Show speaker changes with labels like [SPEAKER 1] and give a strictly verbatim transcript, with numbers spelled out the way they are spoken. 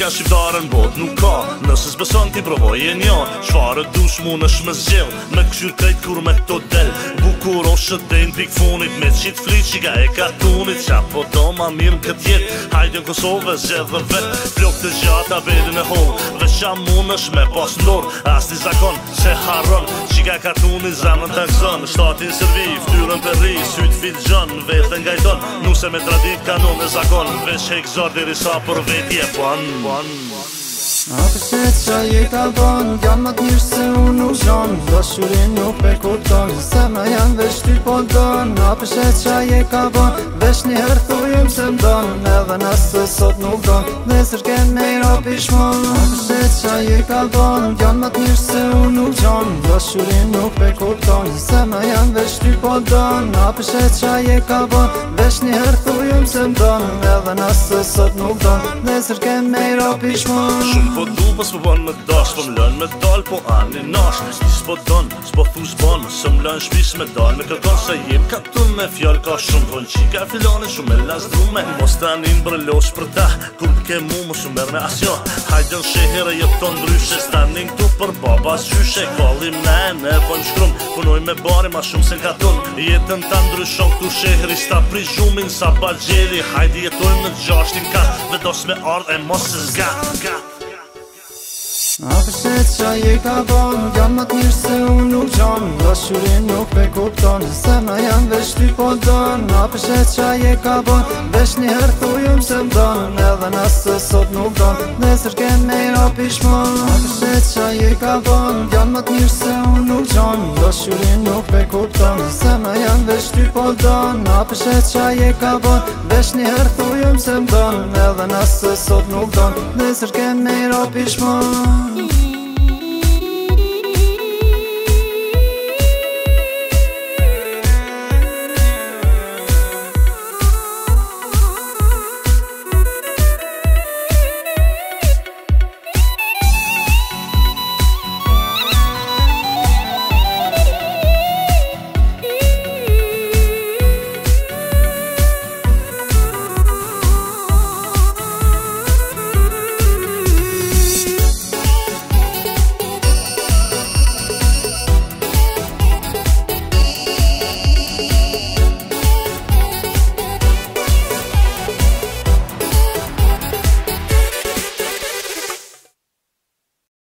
[SPEAKER 1] Shpia shqiptarën bot nuk ka, nëse s'beson ti provoj e njo. Çfarë dush mu nësh me zgjell, me këshyr krejt kur me to del. Bukur oshët dejn pik funit, me qit flit qika e kartunit. Qa po do ma mirë kët jet, hajde në Kosovë zgjedh dhe vet. Flok të gjata belin e hol, veqa mu nësh me pas ndor. As ti zakon se harron, qika kartunit zamën të gëzon. Shtatin servi, ftyrën për ri, syt fit gjën, vetën gajton. Nuse me tradit kanon dhe zakon, veç hek zor diri sa për vetje bon, bon.
[SPEAKER 2] A përshqet qa je ka bon, janë më t'mirë se unë nuk zhon. Dashurin nuk pe kupton, se me janë veç ty po don. A përshqet qa je ka bon, veç një herë thujëm se m'don. Edhe nëse sot nuk don, nesër ken me i rapi shmon. A përshqet qa je ka bon, janë më t'mirë se unë nuk zhon. Dashurin nuk pe kupton, se me janë veç ty po don. A përshqet qa je ka bon, veç një herë thujëm se m'don. Edhe nëse sot nuk don, nesër ken me i rapi shmon.
[SPEAKER 1] Po du po s'po bon me dash, po m'lën me dal po ani nash. Sti s'po don, s'po thu s'bon, se m'lën shpis me dal. Me kërkon se jem ka tu me fjall ka shumë. Kon qika filoni shumë e lasdrume, mos t'anin brëllosh për ta. Kur t'ke mu më shumë merë me asjo, hajde në shehere jeton ndryshe. S'tanin këtu për baba s'gjyshe, kallim ne ne po në shkrum. Punoj me bari ma shumë se n'katun, jetën ta ndryshon këtu sheheri. Sta pri zhumin sa bagjeli, hajde jetojmë në gjashtin kat. Vedos me ardh e mos se zgat, gat.
[SPEAKER 2] A përshqet qa je ka bon, janë më t'mirë se unë nuk gjon. Dashurin nuk pe kupton, se me janë veç ty po don. A përshqet qa je ka bon, veç një herë thujëm se m'don. Edhe nëse sot nuk don, nesër ken me i rapi shmon. A përshqet qa je ka bon, janë më t'mirë se unë nuk gjon. Dashurin nuk pe kupton, se me janë veç ty po don. A përshqet qa je ka bon, veç një herë thujëm se m'don. Edhe nëse sot nuk don, nesër ken me i rapi shmon.